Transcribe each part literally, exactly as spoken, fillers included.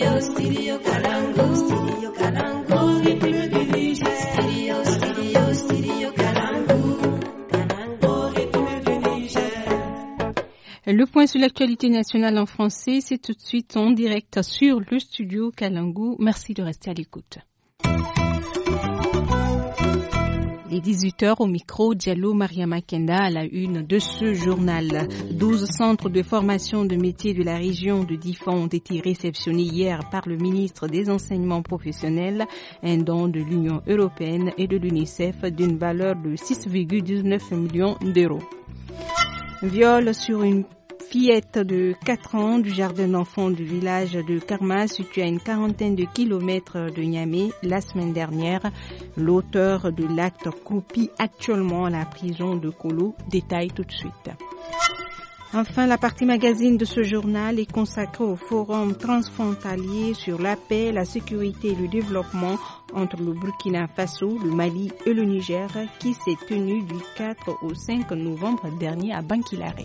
Studio, studio Kalangu, studio Kalangu, rythme du Niger. Studio, studio, studio Kalangu, Kalangu, rythme du Niger. Le point sur l'actualité nationale en français, c'est tout de suite en direct sur le studio Kalangu. Merci de rester à l'écoute. Les dix-huit heures au micro, Diallo Mariama Kenda à la une de ce journal. douze centres de formation de métiers de la région de Diffa ont été réceptionnés hier par le ministre des Enseignements professionnels, un don de l'Union européenne et de l'UNICEF d'une valeur de six virgule dix-neuf millions d'euros. Viol sur une fillette de quatre ans du jardin d'enfants du village de Karma, situé à une quarantaine de kilomètres de Niamey, la semaine dernière. L'auteur de l'acte croupit actuellement à la prison de Kolo. Détail tout de suite. Enfin, la partie magazine de ce journal est consacrée au forum transfrontalier sur la paix, la sécurité et le développement entre le Burkina Faso, le Mali et le Niger qui s'est tenu du quatre au cinq novembre dernier à Bankilare.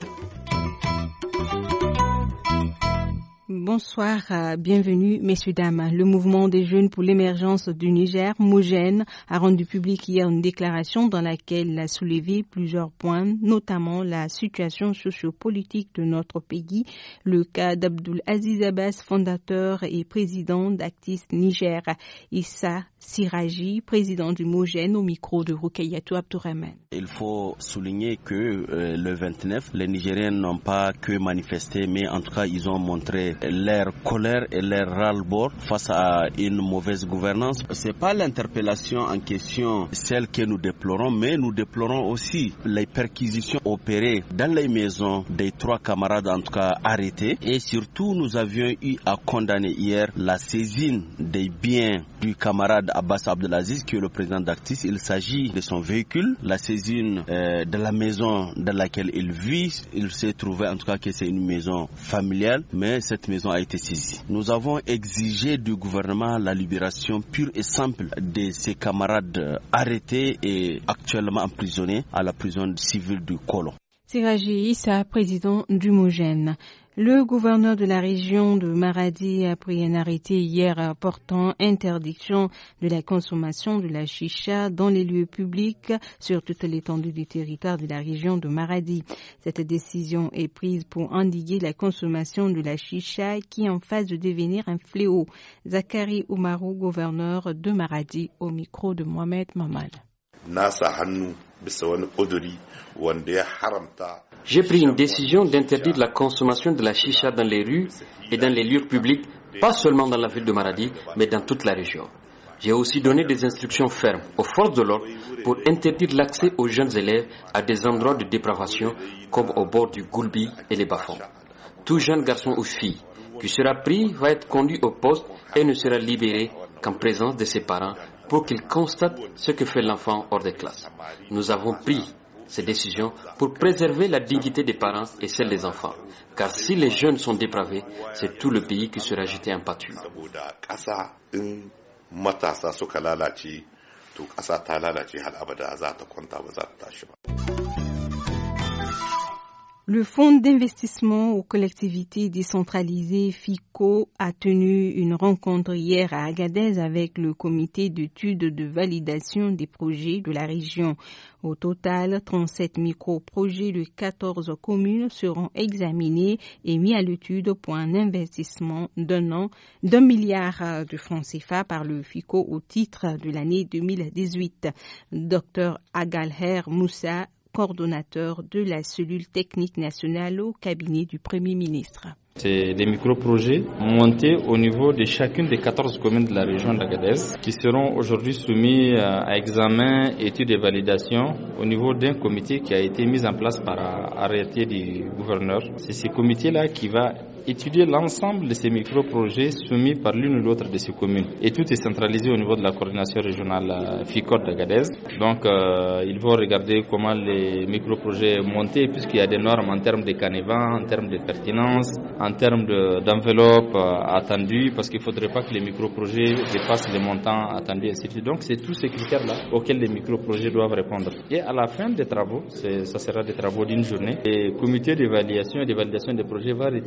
Bonsoir, euh, bienvenue messieurs, dames. Le mouvement des jeunes pour l'émergence du Niger, Mogène, a rendu public hier une déclaration dans laquelle il a soulevé plusieurs points, notamment la situation sociopolitique de notre pays, le cas d'Abdoul Aziz Abbas, fondateur et président d'Actis Niger, Issa Siraji, président du Mogène, au micro de Rukayatou Abdourahmane. Il faut souligner que euh, le vingt-neuf, les Nigériens n'ont pas que manifesté, mais en tout cas ils ont montré leur colère et leur ras-le-bol face à une mauvaise gouvernance. C'est pas l'interpellation en question celle que nous déplorons, mais nous déplorons aussi les perquisitions opérées dans les maisons des trois camarades en tout cas arrêtés. Et surtout nous avions eu à condamner hier la saisine des biens du camarade Abbas Abdelaziz qui est le président d'Actis. Il s'agit de son véhicule, la saisine euh, de la maison dans laquelle il vit. Il s'est trouvé en tout cas que c'est une maison familiale, mais cette maison a été saisie. Nous avons exigé du gouvernement la libération pure et simple de ses camarades arrêtés et actuellement emprisonnés à la prison civile du Kolo. Siraji Issa, président du Mogène. Le gouverneur de la région de Maradi a pris un arrêté hier portant interdiction de la consommation de la chicha dans les lieux publics sur toute l'étendue du territoire de la région de Maradi. Cette décision est prise pour endiguer la consommation de la chicha qui est en phase de devenir un fléau. Zakari Oumarou, gouverneur de Maradi, au micro de Mohamed Mamad. J'ai pris une décision d'interdire la consommation de la chicha dans les rues et dans les lieux publics, pas seulement dans la ville de Maradi, mais dans toute la région. J'ai aussi donné des instructions fermes aux forces de l'ordre pour interdire l'accès aux jeunes élèves à des endroits de dépravation comme au bord du Goulbi et les Bas-Fonds. Tout jeune garçon ou fille qui sera pris va être conduit au poste et ne sera libéré qu'en présence de ses parents pour qu'ils constatent ce que fait l'enfant hors des classes. Nous avons pris ces décisions pour préserver la dignité des parents et celle des enfants. Car si les jeunes sont dépravés, c'est tout le pays qui sera jeté en pâture. Le Fonds d'investissement aux collectivités décentralisées FICO a tenu une rencontre hier à Agadez avec le comité d'études de validation des projets de la région. Au total, trente-sept micro-projets de quatorze communes seront examinés et mis à l'étude pour un investissement d'un an d'un milliard de francs C F A par le FICO au titre de l'année deux mille dix-huit. Docteur Agalher Moussa, coordonnateur de la cellule technique nationale au cabinet du Premier ministre. C'est des micro-projets montés au niveau de chacune des quatorze communes de la région d'Agadez qui seront aujourd'hui soumis à examen, étude et validation au niveau d'un comité qui a été mis en place par arrêté du gouverneur. C'est ce comité-là qui va étudier l'ensemble de ces micro-projets soumis par l'une ou l'autre de ces communes. Et tout est centralisé au niveau de la coordination régionale FICOR d'Agadez. Donc, euh, ils vont regarder comment les micro-projets montés, puisqu'il y a des normes en termes de canevas, en termes de pertinence, en termes de, d'enveloppe euh, attendue, parce qu'il ne faudrait pas que les micro-projets dépassent les montants attendus, et cetera. Donc, c'est tous ces critères-là auxquels les micro-projets doivent répondre. Et à la fin des travaux, c'est, ça sera des travaux d'une journée, le comité d'évaluation et de validation des projets va retenir un certain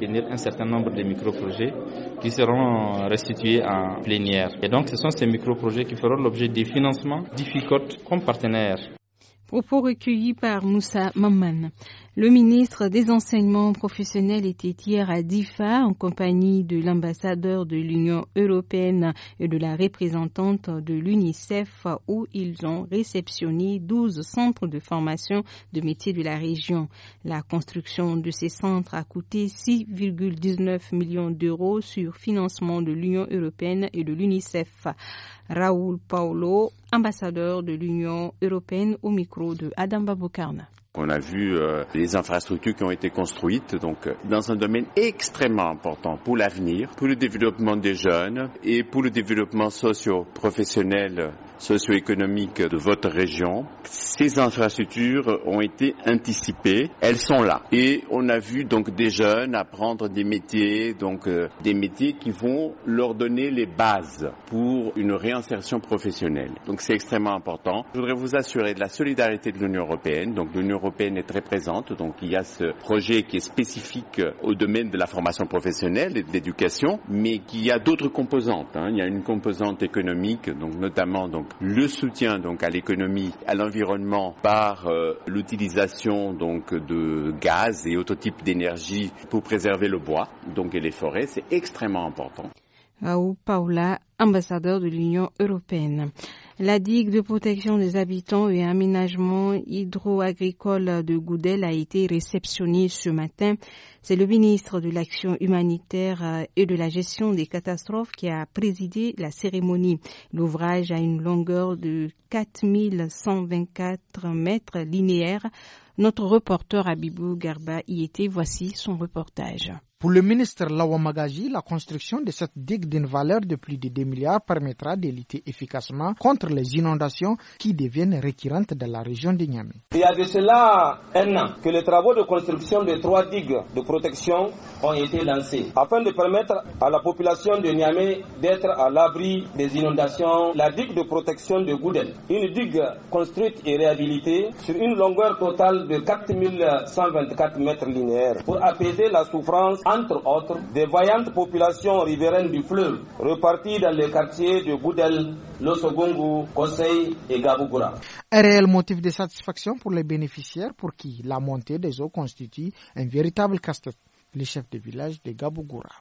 certain nombre de micro-projets qui seront restitués en plénière. Et donc, ce sont ces micro-projets qui feront l'objet des financements d'I F I C O T comme partenaire. Propos recueillis par Moussa Mamman. Le ministre des Enseignements professionnels était hier à Difa en compagnie de l'ambassadeur de l'Union européenne et de la représentante de l'UNICEF où ils ont réceptionné douze centres de formation de métiers de la région. La construction de ces centres a coûté six virgule dix-neuf millions d'euros sur financement de l'Union européenne et de l'UNICEF. Raoul Paulo, ambassadeur de l'Union européenne au micro de Adam Baboukarna. On a vu euh, les infrastructures qui ont été construites donc dans un domaine extrêmement important pour l'avenir, pour le développement des jeunes et pour le développement socio-professionnel, socio-économique de votre région. Ces infrastructures ont été anticipées, elles sont là. Et on a vu donc des jeunes apprendre des métiers, donc euh, des métiers qui vont leur donner les bases pour une réinsertion professionnelle. Donc c'est extrêmement important. Je voudrais vous assurer de la solidarité de l'Union européenne. Donc l'Union européenne est très présente. Donc il y a ce projet qui est spécifique au domaine de la formation professionnelle et de l'éducation, mais qui a d'autres composantes. Hein. Il y a une composante économique, donc notamment donc le soutien donc à l'économie, à l'environnement par euh, l'utilisation donc de gaz et autres types d'énergie pour préserver le bois, donc et les forêts, c'est extrêmement important. Raoul Paula, ambassadeur de l'Union européenne. La digue de protection des habitants et aménagement hydro-agricole de Goudel a été réceptionnée ce matin. C'est le ministre de l'Action humanitaire et de la gestion des catastrophes qui a présidé la cérémonie. L'ouvrage a une longueur de quatre mille cent vingt-quatre mètres linéaires. Notre reporter Abibou Garba y était. Voici son reportage. Pour le ministre Lawa Magaji, la construction de cette digue d'une valeur de plus de deux milliards permettra de lutter efficacement contre les inondations qui deviennent récurrentes dans la région de Niamey. Il y a de cela un an que les travaux de construction de trois digues de protection ont été lancés afin de permettre à la population de Niamey d'être à l'abri des inondations. La digue de protection de Goudel, une digue construite et réhabilitée sur une longueur totale de quatre mille cent vingt-quatre mètres linéaires pour apaiser la souffrance entre autres, des vaillantes populations riveraines du fleuve, reparties dans les quartiers de Goudel, Losogungu, Kosei et Gabougoura. Un réel motif de satisfaction pour les bénéficiaires pour qui la montée des eaux constitue un véritable casse-tête. Les chefs de village de Gabougoura.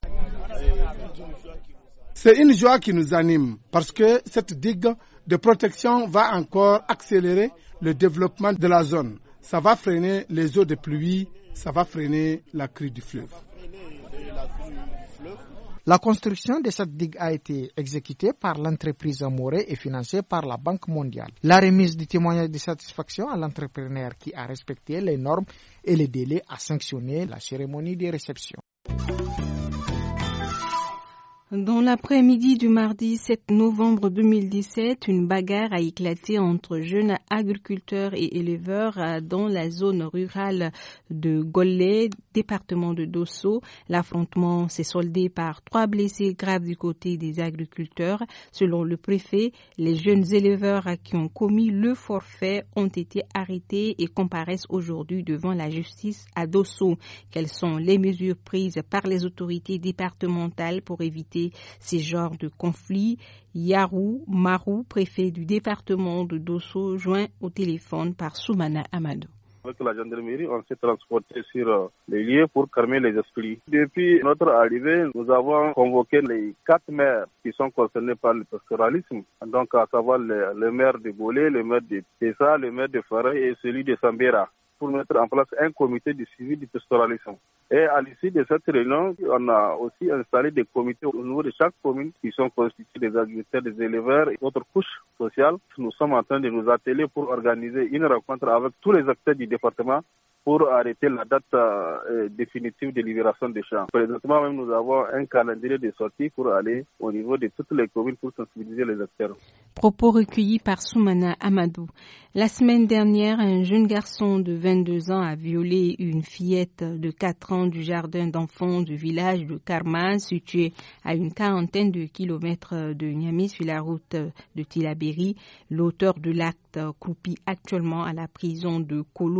C'est une joie qui nous anime parce que cette digue de protection va encore accélérer le développement de la zone. Ça va freiner les eaux de pluie, ça va freiner la crue du fleuve. La construction de cette digue a été exécutée par l'entreprise Moré et financée par la Banque mondiale. La remise du témoignage de satisfaction à l'entrepreneur qui a respecté les normes et les délais a sanctionné la cérémonie de réception. Dans l'après-midi du mardi sept novembre deux mille dix-sept, une bagarre a éclaté entre jeunes agriculteurs et éleveurs dans la zone rurale de Golé, département de Dosso. L'affrontement s'est soldé par trois blessés graves du côté des agriculteurs. Selon le préfet, les jeunes éleveurs qui ont commis le forfait ont été arrêtés et comparaissent aujourd'hui devant la justice à Dosso. Quelles sont les mesures prises par les autorités départementales pour éviter ces genres de conflits? Yarou Marou, préfet du département de Dosso, joint au téléphone par Soumana Amadou. Avec la gendarmerie, on s'est transporté sur les lieux pour calmer les esprits. Depuis notre arrivée, nous avons convoqué les quatre maires qui sont concernés par le pastoralisme, donc à savoir le, le maire de Bolé, le maire de Tessa, le maire de Faray et celui de Sambera, pour mettre en place un comité de suivi du pastoralisme. Et à l'issue de cette réunion, on a aussi installé des comités au niveau de chaque commune qui sont constitués des agriculteurs, des éleveurs et d'autres couches sociales. Nous sommes en train de nous atteler pour organiser une rencontre avec tous les acteurs du département pour arrêter la date euh, définitive de libération des champs. Présentement même, nous avons un calendrier de sortie pour aller au niveau de toutes les communes pour sensibiliser les acteurs. Propos recueillis par Soumana Amadou. La semaine dernière, un jeune garçon de vingt-deux ans a violé une fillette de quatre ans du jardin d'enfants du village de Karma, situé à une quarantaine de kilomètres de Niamey sur la route de Tilaberi. L'auteur de l'acte croupit actuellement à la prison de Kolo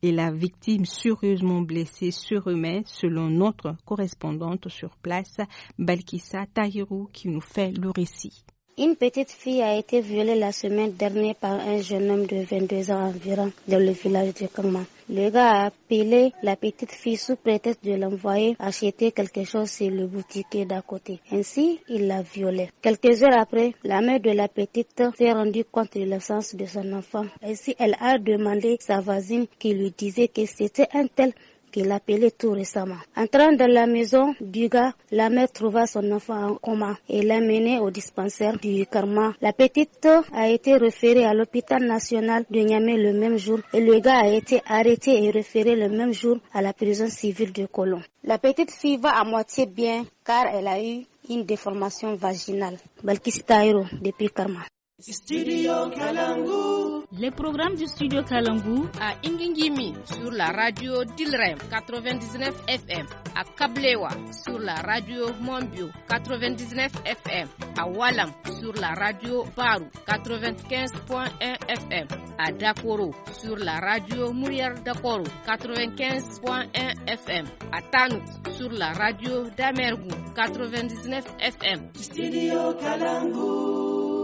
et la victime sérieusement blessée se remet, selon notre correspondante sur place, Balkissa Tahirou, qui nous fait le récit. Une petite fille a été violée la semaine dernière par un jeune homme de vingt-deux ans environ dans le village de Kama. Le gars a appelé la petite fille sous prétexte de l'envoyer acheter quelque chose sur le boutiquier d'à côté. Ainsi, il l'a violée. Quelques heures après, la mère de la petite s'est rendue compte de l'absence de son enfant. Ainsi, elle a demandé sa voisine qui lui disait que c'était un tel qu'il appelait tout récemment. Entrant dans la maison du gars, la mère trouva son enfant en coma et l'a mené au dispensaire du Karma. La petite a été référée à l'hôpital national de Niamey le même jour et le gars a été arrêté et référé le même jour à la prison civile de Kolon. La petite fille va à moitié bien car elle a eu une déformation vaginale. Balkissa Tahirou depuis Karma. Studio Kalangu. Les programmes du Studio Kalangu à Ingingimi sur la radio Dilrem quatre-vingt-dix-neuf F M, à Kablewa sur la radio Monbio quatre-vingt-dix-neuf F M, à Walam sur la radio Baru quatre-vingt-quinze point un F M, à Dakoro sur la radio Mouriar Dakoro quatre-vingt-quinze point un F M, à Tanout sur la radio Damergou quatre-vingt-dix-neuf F M. Studio Kalangu.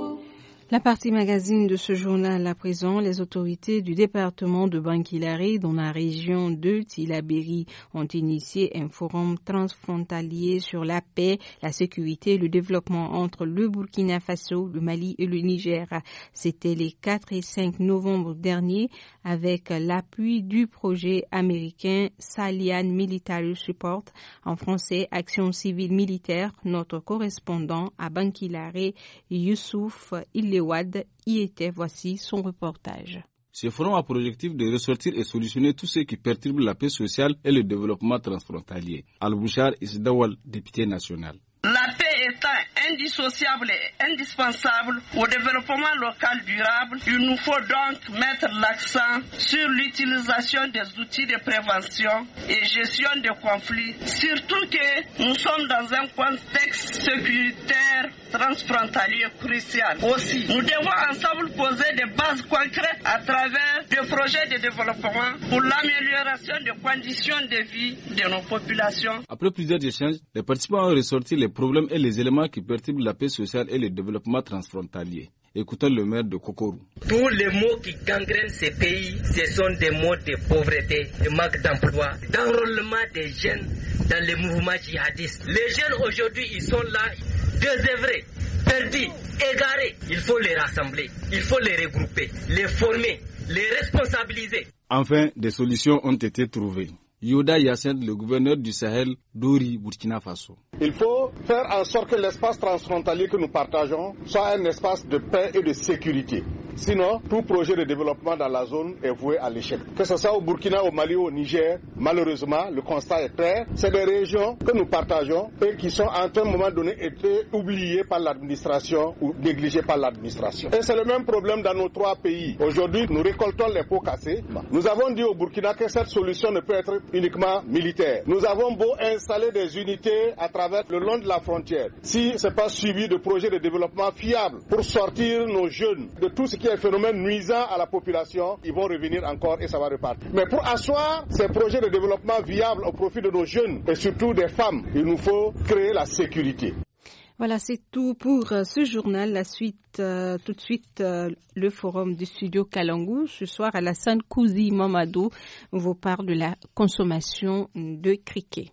La partie magazine de ce journal à présent, les autorités du département de Bankilare dans la région de Tillabéri ont initié un forum transfrontalier sur la paix, la sécurité et le développement entre le Burkina Faso, le Mali et le Niger. C'était les quatre et cinq novembre dernier avec l'appui du projet américain Salian Military Support, en français Action civile militaire. Notre correspondant à Bankilare, Youssouf Ilé y était, voici son reportage. Ce forum a pour objectif de ressortir et solutionner tout ce qui perturbe la paix sociale et le développement transfrontalier. Al-Bouchar Isdawal, député national. La paix étant indissociable et indispensable au développement local durable, il nous faut donc mettre l'accent sur l'utilisation des outils de prévention et gestion des conflits, surtout que nous sommes dans un contexte sécuritaire transfrontalier crucial. Aussi, nous devons ensemble poser des bases concrètes à travers des projets de développement pour l'amélioration des conditions de vie de nos populations. Après plusieurs échanges, les participants ont ressorti les problèmes et les éléments qui perturbent la paix sociale et le développement transfrontalier. Écoutons le maire de Kokorou. Tous les mots qui gangrènent ces pays, ce sont des mots de pauvreté, de manque d'emploi, d'enrôlement des jeunes dans les mouvements djihadistes. Les jeunes aujourd'hui, ils sont là, désœuvrés, perdus, égarés. Il faut les rassembler, il faut les regrouper, les former, les responsabiliser. Enfin, des solutions ont été trouvées. Yoda Yassine, le gouverneur du Sahel, Dori, Burkina Faso. Il faut faire en sorte que l'espace transfrontalier que nous partageons soit un espace de paix et de sécurité. Sinon, tout projet de développement dans la zone est voué à l'échec. Que ce soit au Burkina, au Mali ou au Niger, malheureusement, le constat est clair. C'est des régions que nous partageons et qui sont à un moment donné été oubliées par l'administration ou négligées par l'administration. Et c'est le même problème dans nos trois pays. Aujourd'hui, nous récoltons les pots cassés. Nous avons dit au Burkina que cette solution ne peut être uniquement militaire. Nous avons beau installer des unités à travers le long de la frontière. Si ce n'est pas suivi de projets de développement fiables pour sortir nos jeunes de tout ce qui est phénomène nuisant à la population, ils vont revenir encore et ça va repartir. Mais pour asseoir ces projets de développement viables au profit de nos jeunes et surtout des femmes, il nous faut créer la sécurité. Voilà, c'est tout pour ce journal. La suite, euh, tout de suite, euh, le forum du studio Kalangu. Ce soir, Alassane Kouzi Mamadou vous parle de la consommation de criquet.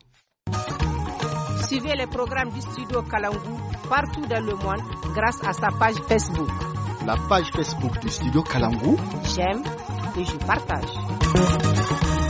Suivez les programmes du studio Kalangu partout dans le monde grâce à sa page Facebook. La page Facebook du studio Kalangu. J'aime et je partage.